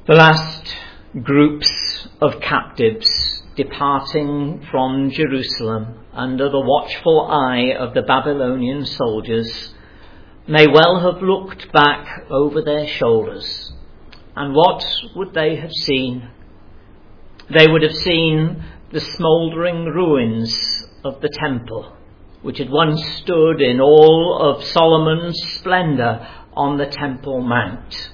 The last groups of captives departing from Jerusalem under the watchful eye of the Babylonian soldiers may well have looked back over their shoulders. And what would they have seen? They would have seen the smouldering ruins of the temple, which had once stood in all of Solomon's splendour on the Temple Mount.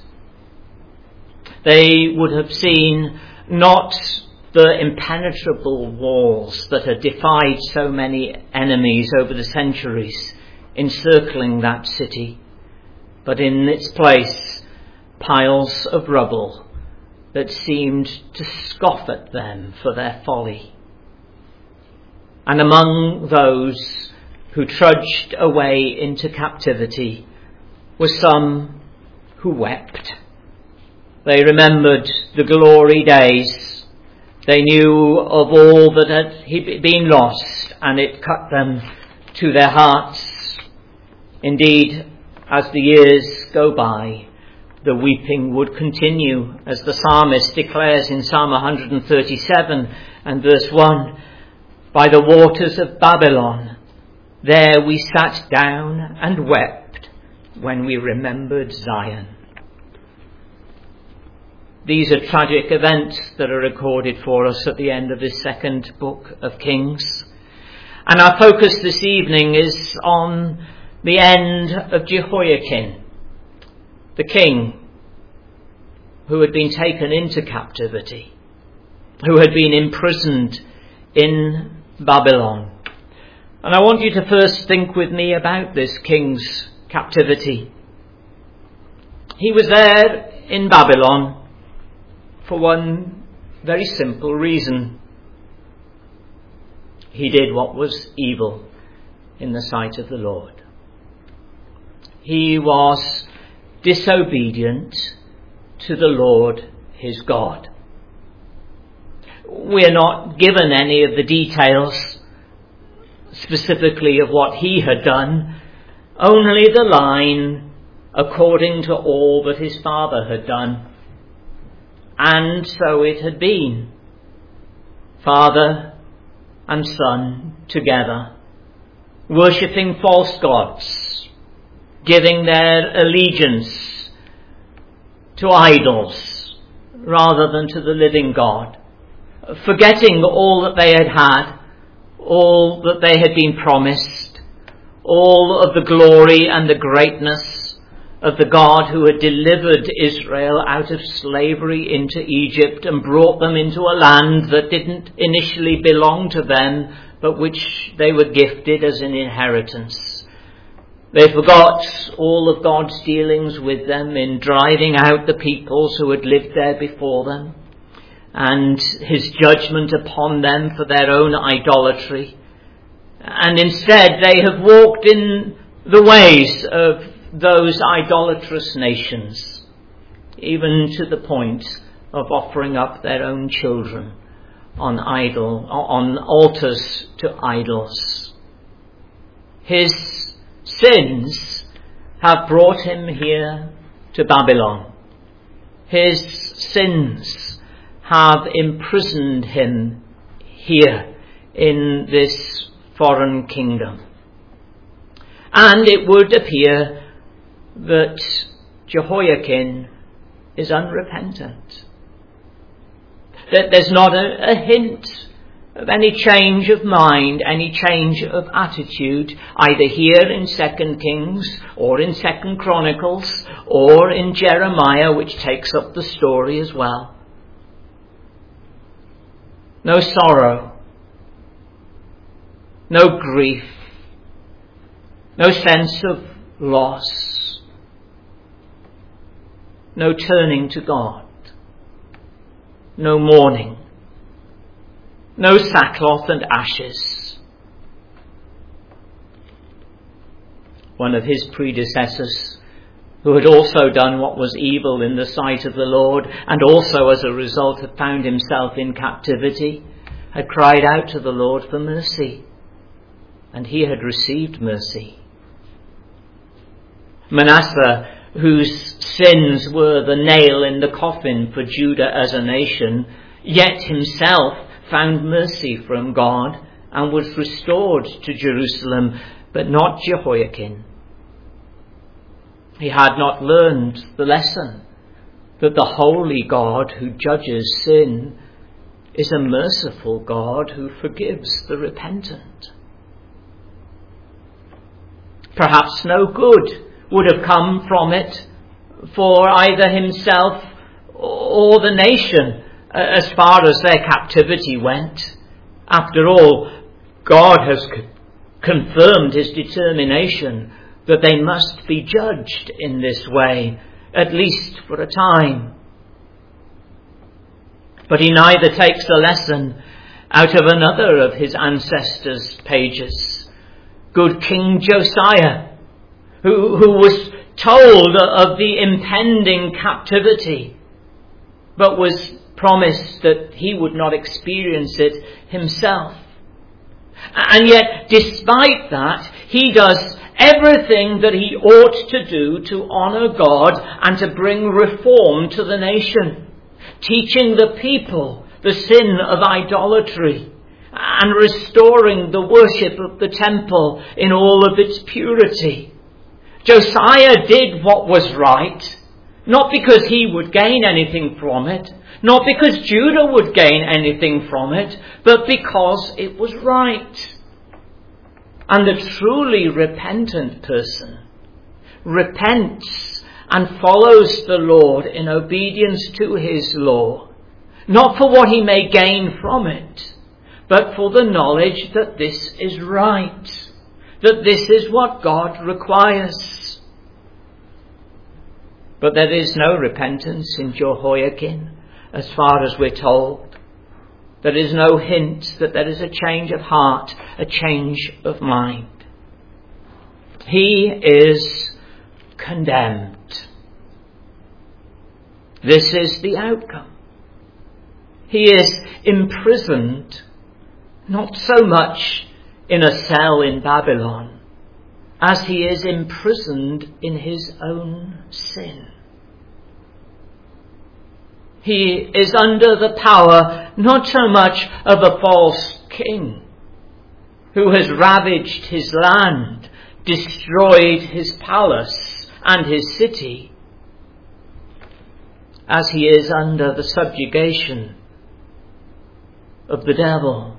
They would have seen not the impenetrable walls that had defied so many enemies over the centuries encircling that city, but in its place piles of rubble that seemed to scoff at them for their folly. And among those who trudged away into captivity were some who wept. They remembered the glory days. They knew of all that had been lost, and it cut them to their hearts. Indeed, as the years go by, the weeping would continue, as the psalmist declares in Psalm 137 and verse 1, "By the waters of Babylon, there we sat down and wept when we remembered Zion." These are tragic events that are recorded for us at the end of this second book of Kings. And our focus this evening is on the end of Jehoiakim, the king who had been taken into captivity, who had been imprisoned in Babylon. And I want you to first think with me about this king's captivity. He was there in Babylon for one very simple reason. He did what was evil in the sight of the Lord. He was disobedient to the Lord his God. We're not given any of the details specifically of what he had done, only the line, according to all that his father had done. And so it had been. Father and son together, worshipping false gods, giving their allegiance to idols rather than to the living God, forgetting all that they had, all that they had been promised, all of the glory and the greatness of the God who had delivered Israel out of slavery into Egypt and brought them into a land that didn't initially belong to them, but which they were gifted as an inheritance. They forgot all of God's dealings with them in driving out the peoples who had lived there before them, and his judgment upon them for their own idolatry. And instead they have walked in the ways of those idolatrous nations, even to the point of offering up their own children on altars to idols. His sins have brought him here to Babylon. His sins have imprisoned him here in this foreign kingdom. And it would appear that Jehoiakim is unrepentant. That there's not a hint of any change of mind, any change of attitude, either here in 2 Kings or in 2 Chronicles or in Jeremiah, which takes up the story as well. No sorrow, no grief, no sense of loss, no turning to God, no mourning, no sackcloth and ashes. One of his predecessors, who had also done what was evil in the sight of the Lord, and also as a result had found himself in captivity, had cried out to the Lord for mercy, and he had received mercy. Manasseh, whose sins were the nail in the coffin for Judah as a nation, yet himself found mercy from God and was restored to Jerusalem, but not Jehoiakim. He had not learned the lesson that the holy God who judges sin is a merciful God who forgives the repentant. Perhaps no good would have come from it for either himself or the nation as far as their captivity went. After all, God has confirmed his determination that they must be judged in this way, at least for a time. But he neither takes a lesson out of another of his ancestors' pages, good King Josiah, who was told of the impending captivity, but was promised that he would not experience it himself. And yet, despite that, he does everything that he ought to do to honour God and to bring reform to the nation, teaching the people the sin of idolatry and restoring the worship of the temple in all of its purity. Josiah did what was right, not because he would gain anything from it, not because Judah would gain anything from it, but because it was right. And the truly repentant person repents and follows the Lord in obedience to his law, not for what he may gain from it, but for the knowledge that this is right, that this is what God requires. But there is no repentance in Jehoiakim, as far as we're told. There is no hint that there is a change of heart, a change of mind. He is condemned. This is the outcome. He is imprisoned, not so much in a cell in Babylon, as he is imprisoned in his own sin. He is under the power not so much of a false king who has ravaged his land, destroyed his palace and his city, as he is under the subjugation of the devil.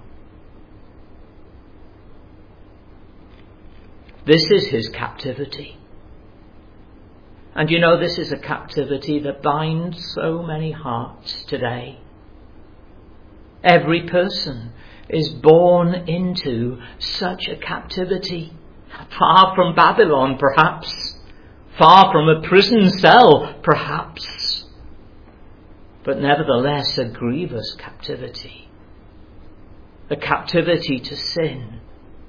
This is his captivity. And you know, this is a captivity that binds so many hearts today. Every person is born into such a captivity, far from Babylon perhaps, far from a prison cell perhaps, but nevertheless a grievous captivity, a captivity to sin,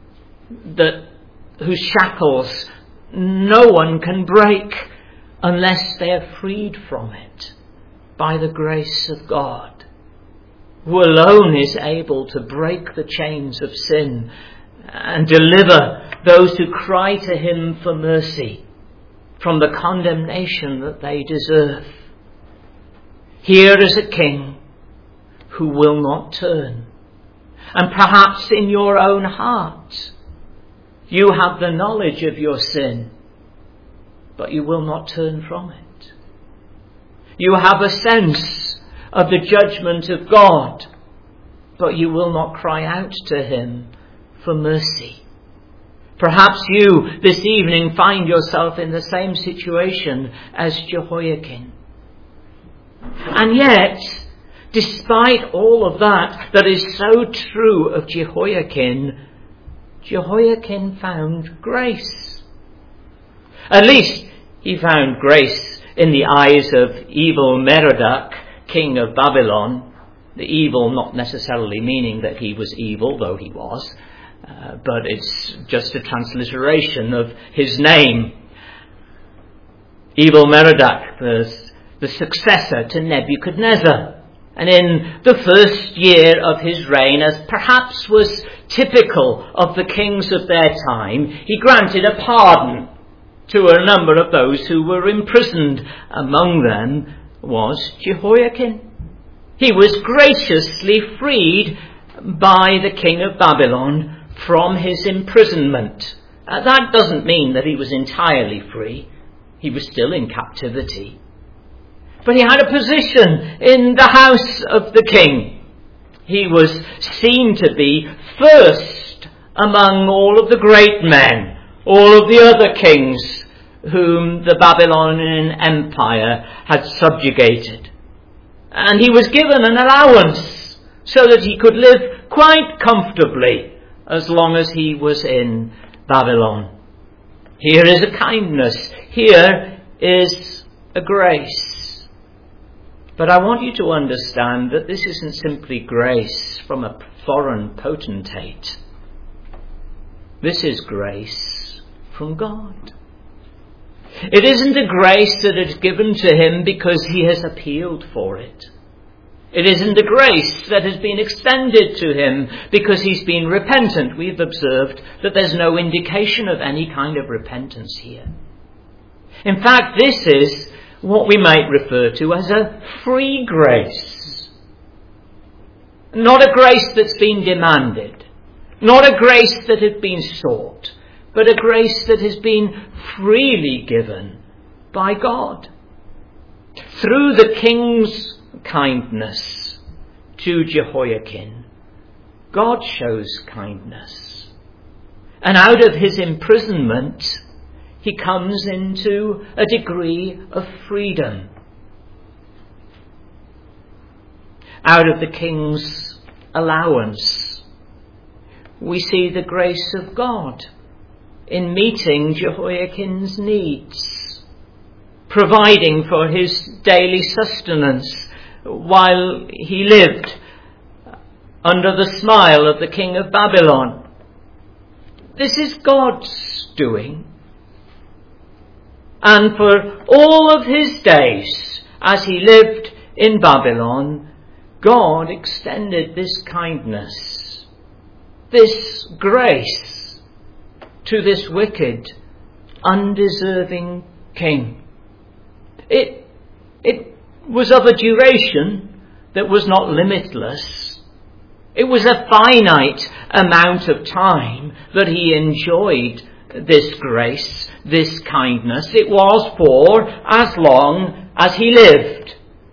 whose shackles no one can break unless they are freed from it by the grace of God, who alone is able to break the chains of sin and deliver those who cry to him for mercy from the condemnation that they deserve. Here is a king who will not turn. And perhaps in your own heart you have the knowledge of your sin, but you will not turn from it. You have a sense of the judgment of God, but you will not cry out to him for mercy. Perhaps you this evening find yourself in the same situation as Jehoiakim. And yet, despite all of that is so true of Jehoiakim, Jehoiakim found grace. At least he found grace in the eyes of evil Merodach, king of Babylon. The evil not necessarily meaning that he was evil, though he was, but it's just a transliteration of his name. Evil Merodach, the successor to Nebuchadnezzar. And in the first year of his reign, as perhaps was typical of the kings of their time, he granted a pardon to a number of those who were imprisoned. Among them was Jehoiakim. He was graciously freed by the king of Babylon from his imprisonment. That doesn't mean that he was entirely free. He was still in captivity. But he had a position in the house of the king. He was seen to be first among all of the great men, all of the other kings whom the Babylonian Empire had subjugated. And he was given an allowance so that he could live quite comfortably as long as he was in Babylon. Here is a kindness. Here is a grace. But I want you to understand that this isn't simply grace from a foreign potentate. This is grace from God. It isn't a grace that is given to him because he has appealed for it. It isn't a grace that has been extended to him because he's been repentant. We've observed that there's no indication of any kind of repentance here. In fact, this is what we might refer to as a free grace. Not a grace that's been demanded. Not a grace that has been sought. But a grace that has been freely given by God. Through the king's kindness to Jehoiakim, God shows kindness. And out of his imprisonment, he comes into a degree of freedom. Out of the king's allowance, we see the grace of God in meeting Jehoiakim's needs, providing for his daily sustenance while he lived under the smile of the king of Babylon. This is God's doing. And for all of his days, as he lived in Babylon, God extended this kindness, this grace to this wicked, undeserving king. It was of a duration that was not limitless. It was a finite amount of time that he enjoyed this grace, this kindness. It was for as long as he lived.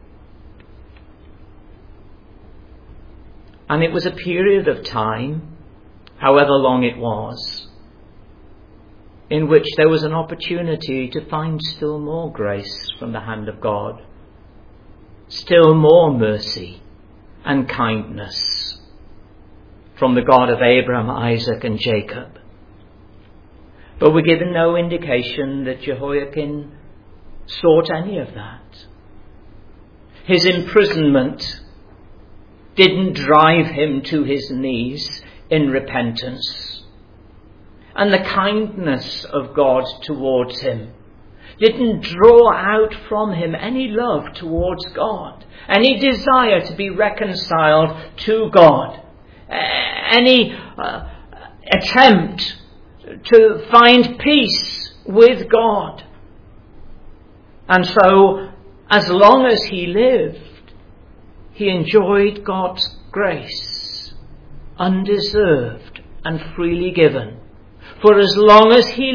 And it was a period of time, however long it was, in which there was an opportunity to find still more grace from the hand of God, still more mercy and kindness from the God of Abraham, Isaac and Jacob. But we're given no indication that Jehoiakim sought any of that. His imprisonment didn't drive him to his knees in repentance. And the kindness of God towards him didn't draw out from him any love towards God, any desire to be reconciled to God, any attempt to find peace with God. And so, as long as he lived, he enjoyed God's grace, undeserved and freely given. For as long as he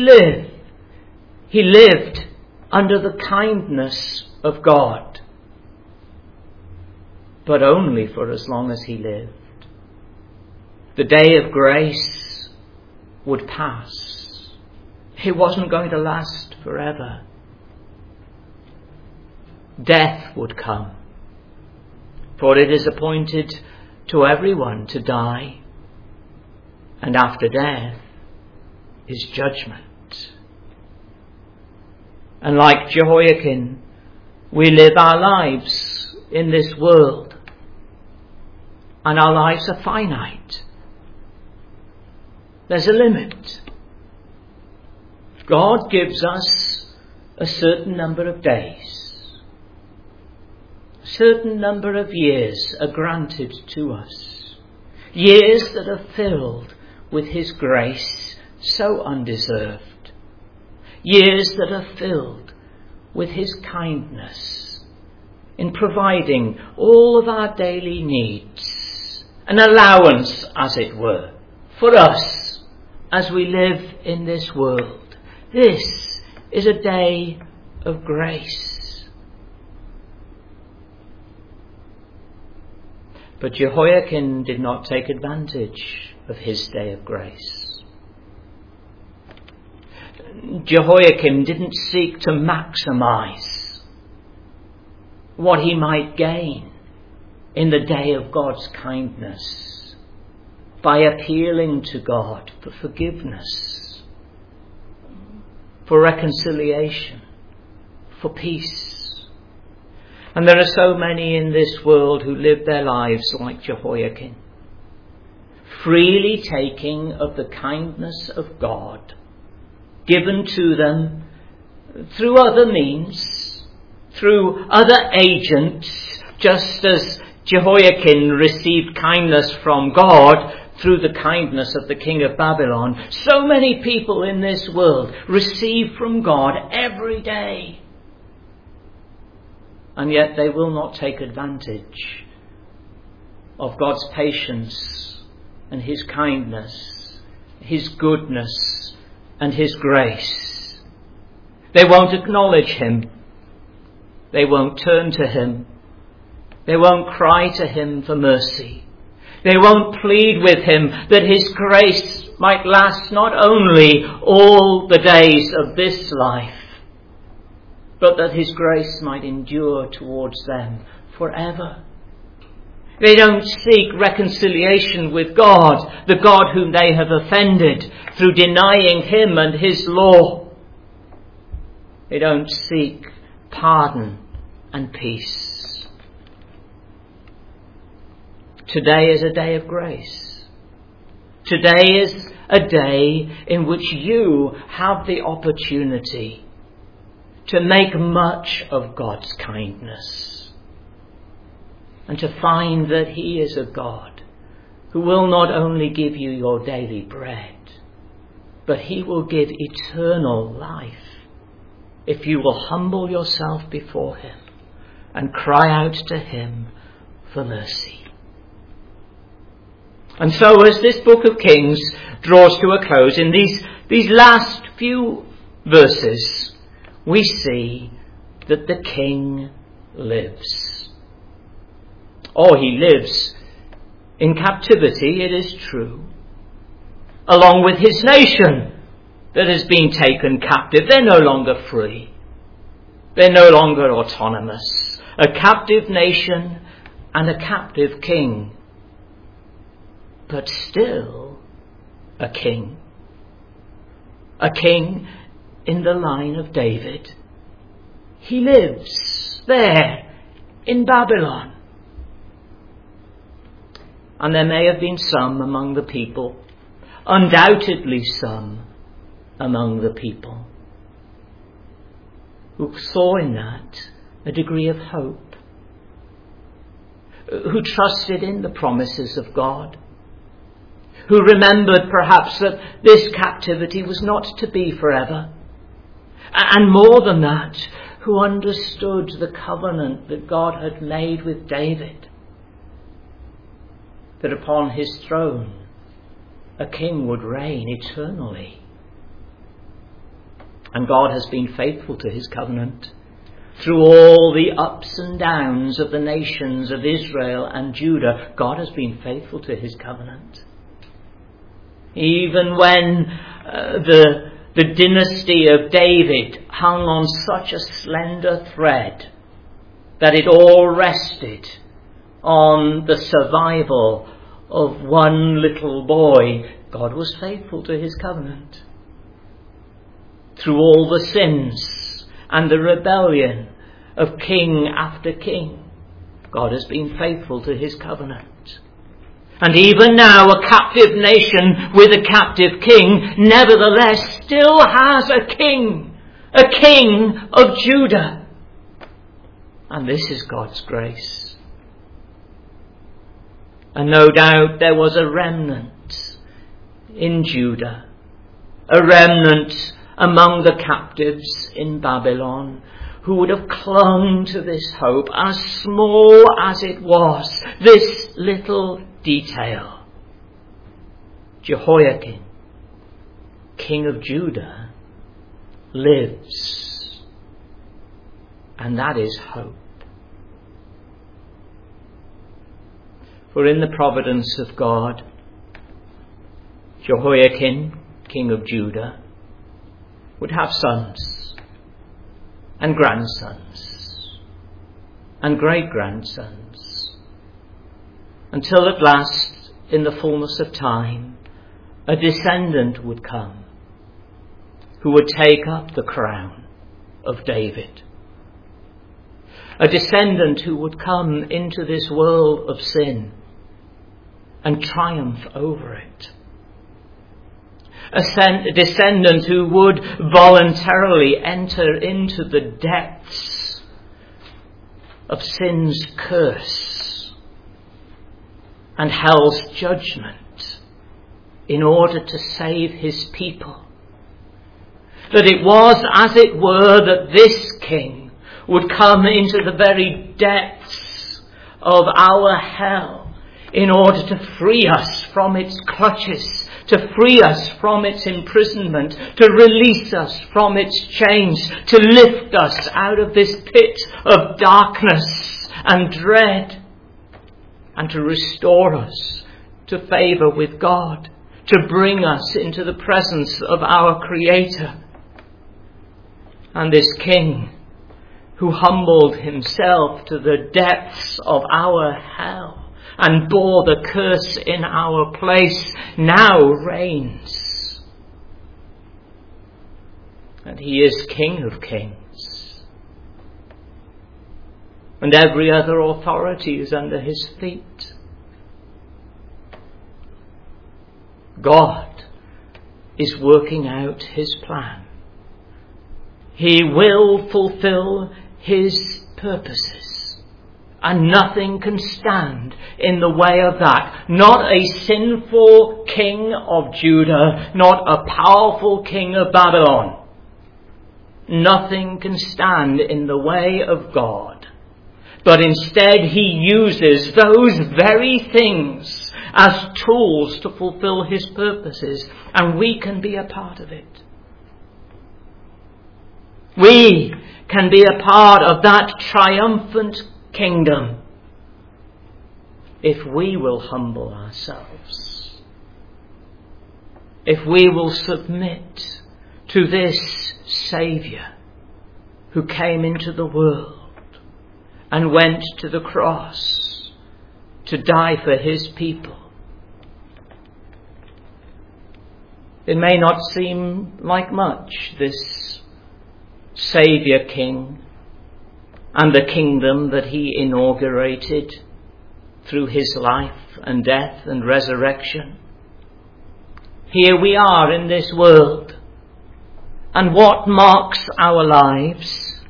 lived under the kindness of God. But only for as long as he lived. The day of grace would pass. It wasn't going to last forever. Death would come. For it is appointed to everyone to die. And after death is judgment. And like Jehoiakim, we live our lives in this world. And our lives are finite. There's a limit. God gives us a certain number of days. A certain number of years are granted to us. Years that are filled with his grace, so undeserved. years that are filled with his kindness in providing all of our daily needs, an allowance, as it were, for us as we live in this world. This is a day of grace. But Jehoiakim did not take advantage of his day of grace. Jehoiakim didn't seek to maximize what he might gain in the day of God's kindness by appealing to God for forgiveness, for reconciliation, for peace. And there are so many in this world who live their lives like Jehoiakim, freely taking of the kindness of God given to them through other means, through other agents, just as Jehoiakim received kindness from God through the kindness of the king of Babylon. So many people in this world receive from God every day, and yet they will not take advantage of God's patience and his kindness, his goodness and his grace. They won't acknowledge him. They won't turn to him. They won't cry to him for mercy. They won't plead with him that his grace might last not only all the days of this life, but that his grace might endure towards them forever. They don't seek reconciliation with God, the God whom they have offended, through denying him and his law. They don't seek pardon and peace. Today is a day of grace. Today is a day in which you have the opportunity to make much of God's kindness, and to find that he is a God who will not only give you your daily bread, but he will give eternal life if you will humble yourself before him and cry out to him for mercy. And so as this book of Kings draws to a close, in these last few verses, we see that the king lives. Oh, he lives in captivity, it is true, along with his nation that has been taken captive. They're no longer free. They're no longer autonomous. A captive nation and a captive king, but still a king. A king in the line of David. He lives there in Babylon. And there may have been some among the people, undoubtedly some among the people, who saw in that a degree of hope, who trusted in the promises of God, who remembered perhaps that this captivity was not to be forever, and more than that, who understood the covenant that God had made with David, that upon his throne a king would reign eternally. And God has been faithful to his covenant through all the ups and downs of the nations of Israel and Judah. God has been faithful to his covenant. Even when the dynasty of David hung on such a slender thread that it all rested on the survival of one little boy, God was faithful to his covenant. Through all the sins and the rebellion of king after king, God has been faithful to his covenant. And even now, a captive nation with a captive king, nevertheless still has a king of Judah. And this is God's grace. And no doubt there was a remnant in Judah, a remnant among the captives in Babylon who would have clung to this hope, as small as it was, this little detail. Jehoiakim, king of Judah, lives. And that is hope. For in the providence of God, Jehoiakim, king of Judah, would have sons and grandsons and great-grandsons, until at last, in the fullness of time, a descendant would come who would take up the crown of David. A descendant who would come into this world of sin and triumph over it. A descendant who would voluntarily enter into the depths of sin's curse and hell's judgment in order to save his people. That it was, as it were, that this king would come into the very depths of our hell in order to free us from its clutches, to free us from its imprisonment, to release us from its chains, to lift us out of this pit of darkness and dread, and to restore us to favour with God, to bring us into the presence of our Creator. And this King, who humbled himself to the depths of our hell and bore the curse in our place, now reigns. And he is King of Kings. And every other authority is under his feet. God is working out his plan. He will fulfill his purposes, and nothing can stand in the way of that. Not a sinful king of Judah, not a powerful king of Babylon. Nothing can stand in the way of God. But instead he uses those very things as tools to fulfill his purposes, and we can be a part of it. We can be a part of that triumphant kingdom if we will humble ourselves, if we will submit to this Saviour who came into the world and went to the cross to die for his people. It may not seem like much, this Saviour King and the kingdom that he inaugurated through his life and death and resurrection. Here we are in this world, and what marks our lives?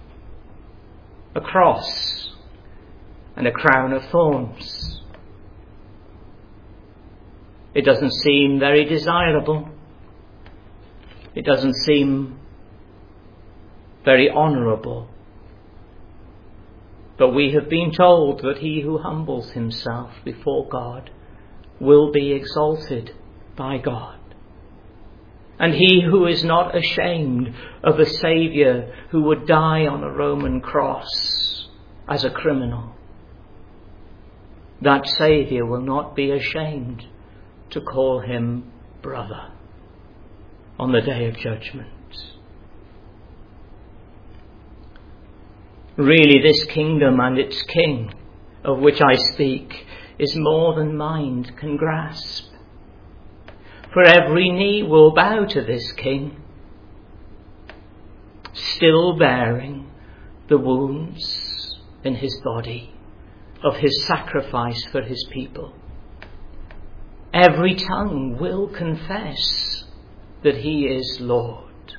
A cross and a crown of thorns. It doesn't seem very desirable. It doesn't seem very honourable. But we have been told that he who humbles himself before God will be exalted by God. And he who is not ashamed of a Saviour who would die on a Roman cross as a criminal, that Saviour will not be ashamed to call him brother on the day of judgment. Really, this kingdom and its king, of which I speak, is more than mind can grasp. For every knee will bow to this king, still bearing the wounds in his body of his sacrifice for his people. Every tongue will confess that he is Lord.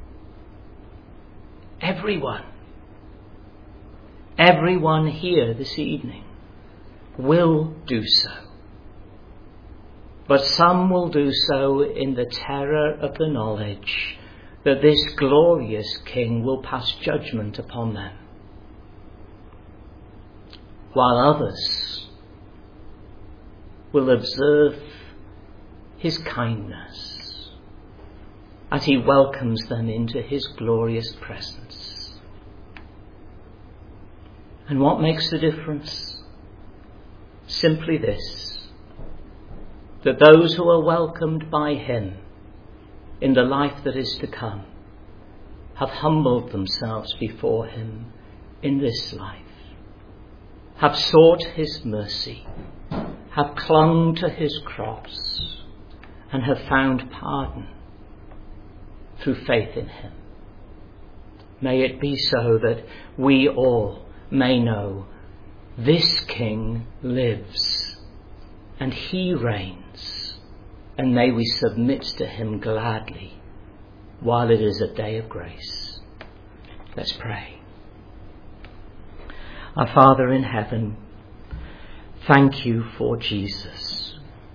Everyone here this evening will do so. But some will do so in the terror of the knowledge that this glorious King will pass judgment upon them, while others will observe his kindness as he welcomes them into his glorious presence. And what makes the difference? Simply this, that those who are welcomed by him in the life that is to come have humbled themselves before him in this life, have sought his mercy, have clung to his cross, and have found pardon through faith in him. May it be so that we all may know this King lives and he reigns, and may we submit to him gladly while it is a day of grace. Let's pray. Our Father in heaven, thank you for Jesus.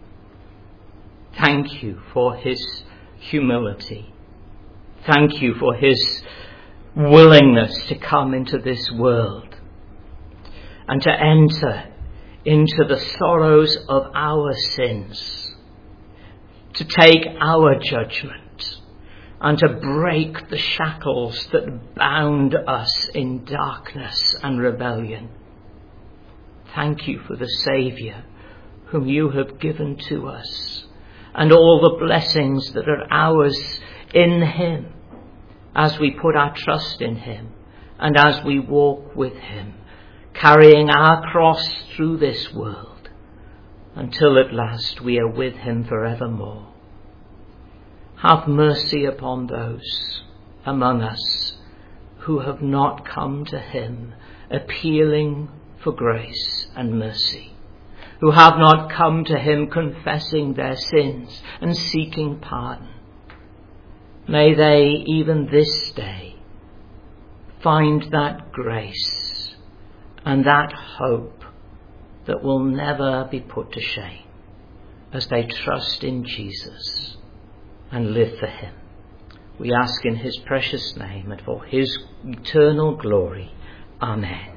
Thank you for his humility. Thank you for his willingness to come into this world and to enter into the sorrows of our sins, to take our judgment and to break the shackles that bound us in darkness and rebellion. Thank you for the Saviour whom you have given to us, and all the blessings that are ours in him as we put our trust in him and as we walk with him, carrying our cross through this world until at last we are with him forevermore. Have mercy upon those among us who have not come to him appealing for grace and mercy, who have not come to him confessing their sins and seeking pardon. May they, even this day, find that grace and that hope that will never be put to shame as they trust in Jesus and live for him. We ask in his precious name and for his eternal glory. Amen.